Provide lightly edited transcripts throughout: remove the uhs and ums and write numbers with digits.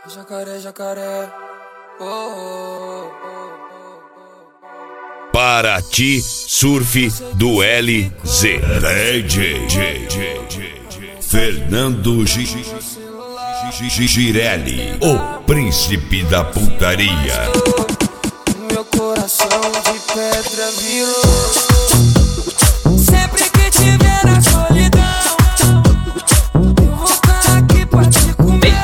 Jacaré, jacaré. Oh, oh, oh, oh. Paraty Surf do LZ. DJ Fernando Girelli, o príncipe da putaria. Meu coração de pedra virou. Sempre que tiver a solidão, eu vou estar aqui pra te comer.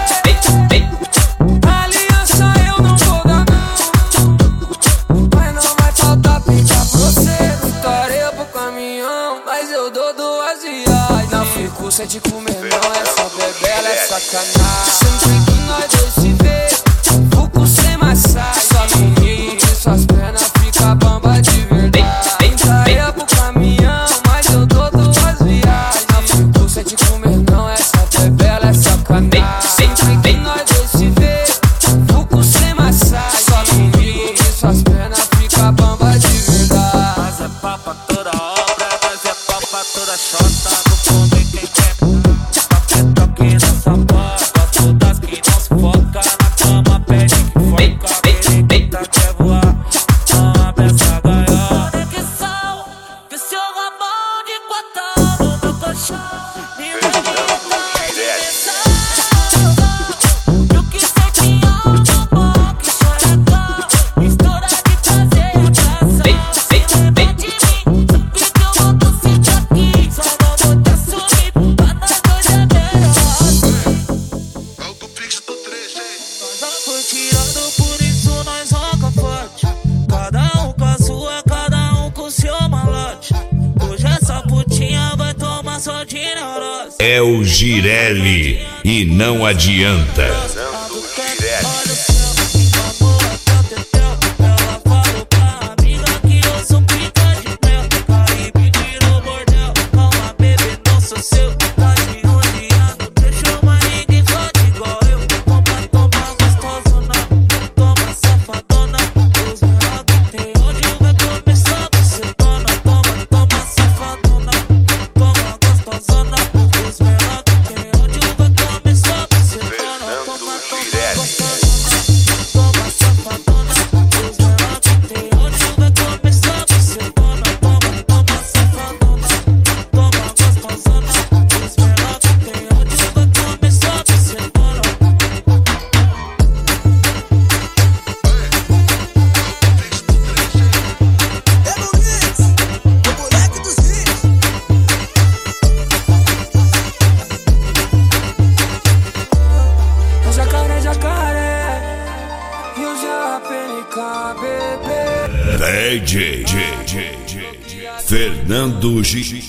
Aliança eu não vou dar não, mas não vai faltar pintar pra você. Tarefa pro caminhão, mas eu dou 2 reais. Não fico sem te comer não, essa bebela é sacanagem. Sempre que nós dois se vê, fico sem massagem. Só comigo e suas pernas fica bamba de verdade. Tarefa pro caminhão, mas eu dou 2 reais. Não fico sem te comer não, essa bebela é sacanagem. Sempre que nós dois se vê, fico sem massagem. Só comigo e suas pernas fica bamba de verdade. Nós é papa toda obra, nós é papa toda chota. Vou comer quem quer, toque nessa boca. Todas que não se foca, na cama pede que foca. Periquita quer voar, não abre essa gaiola. Conexão, que seu rabão de quatão no meu colchão. Me manda dimensão. Eu que sei que amo, bom, que choradão. Mistura de prazer e atração. Tirando por isso nós roca forte. Cada um com a sua, cada um com seu malote. Hoje essa putinha vai tomar só de neurose. É o Girelli e não adianta. Olha o céu, amor, até o tetel. Ela falou pra amiga que eu sou pica de mel. Caribe no bordel, calma bebê, não sou seu. Tá de rodeando, deixou mais ninguém fode igual eu. Toma gostosona, toma safadona. Os menor que tem onde vai começar a ser dona. Toma safadona, toma gostosona. Os menor que tem onde vai começar a ser dona. Toma gostosona, toma safadona. Os menor que tem onde vai começar a ser dona. Toma safadona, toma gostosona. Os menor que tem onde vai começar a ser dona. Jacaré, jacaré, e o JPNK, bebê. DJ Fernando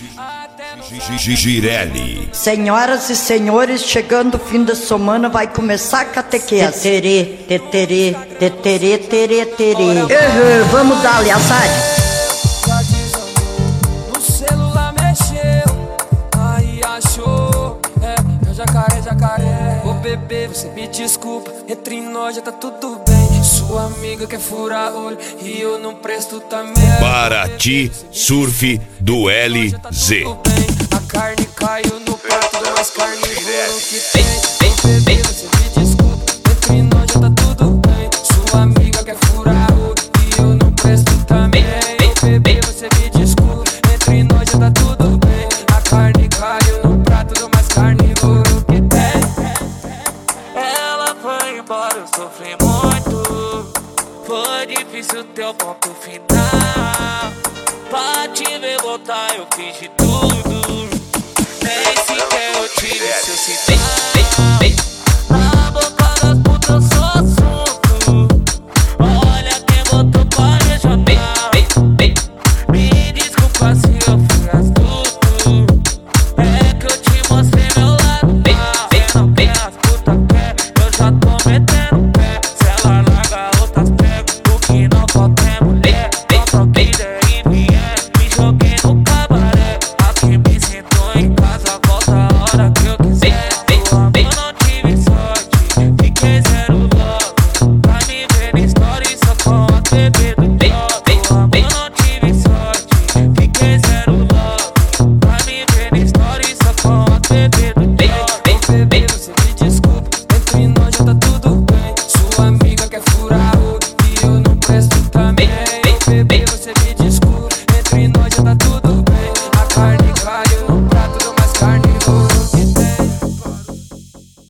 Girelli. Senhoras e senhores, chegando o fim da semana, vai começar a catequese. Teterê, teterê, teterê, teterê. Vamos dar, Aliazade. Já desandou, no celular mexeu, aí achou. É jacaré, jacaré. Ô bebê, você me desculpa, entre nós já tá tudo bem. Sua amiga quer furar olho e eu não presto também. Paraty Surf do LZ. A carne caiu no prato do mais carnívoro que tem. Ô bebê, você me desculpa, entre nós já tá tudo bem. Sua amiga quer furar olho e eu não presto também. Ô bebê, você me desculpa, entre nós já tá tudo bem. A carne caiu no prato do mais carnívoro que tem. Ela foi embora, eu sofri muito. Foi difícil ter o ponto final. Pra te ver voltar eu fiz de tudo. Nem sequer eu tive seu sinal.